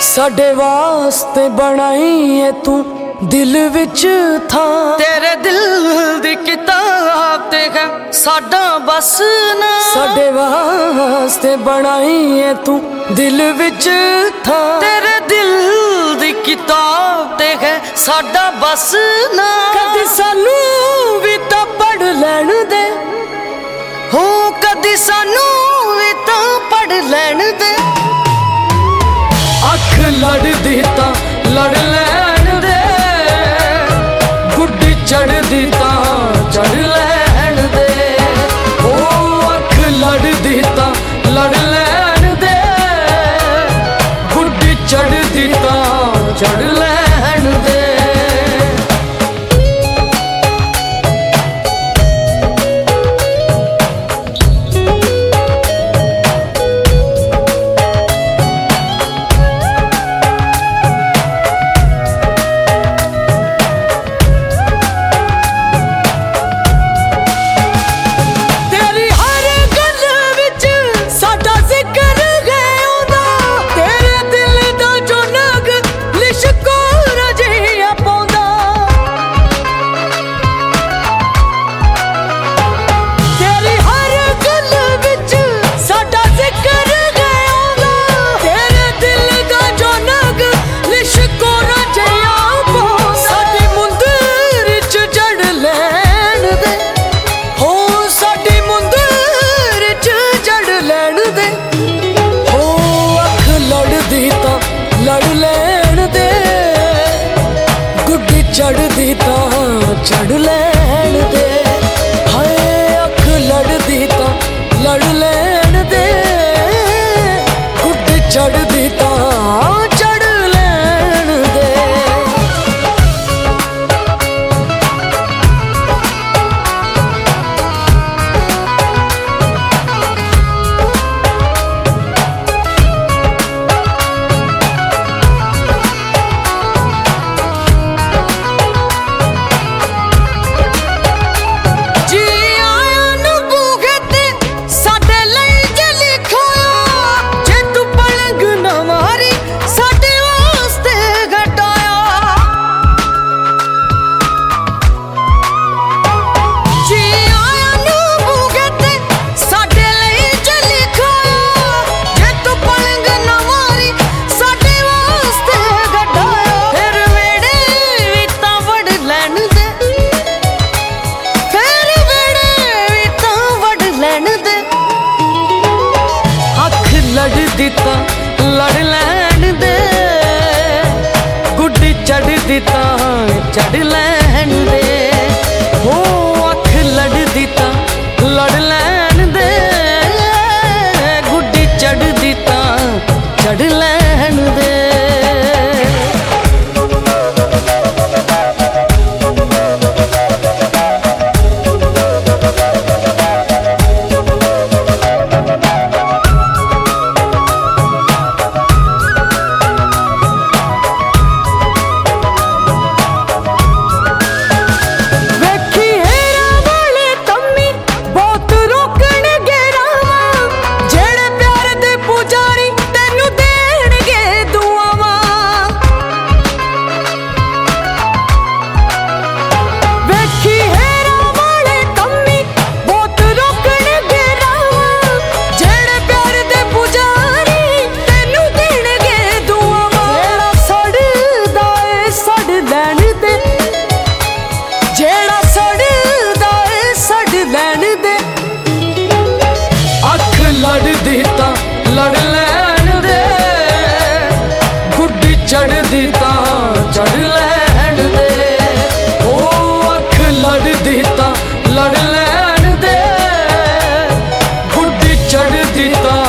साडे वास्ते बनाई है तू दिल विच था। तेरे दिल दी किताब ते है साडा बस ना। साडे वास्ते बनाई है तू दिल विच था। तेरे दिल दी किताब ते है साडा बस ना। कदी सानू भी तां पढ़ लैण दे, हो कदी सानू भी तां पढ़ लैण दे। अख लड़दी तां लड़ लैण दे, गुड्डी चढ़दी तां चढ़ लैण दे। ओ अख लड़दी तां लड़ लैण दे, गुड्डी चढ़दी तां चढ़ लैण दे। लड़ लैण दे, गुड्डी चढ़दी तां चढ़ लैण दे। हाय अख लड़दी तां लड़ लैण दे, गुड्डी चढ़दी तां चढ़ लैण दे। लड़दी तां लड़ लैण दे, गुड्डी चढ़दी तां चढ़ लैण दे। हो अख लड़दी तां लड़ लैण दे, गुड्डी चढ़दी तां चढ़ लैण दे। लड़दी तां लड़ लैण दे, गुड्डी चढ़दी तां चढ़ लैण दे। ओ अख लड़दी तां लड़ लैण दे, गुड्डी चढ़दी तां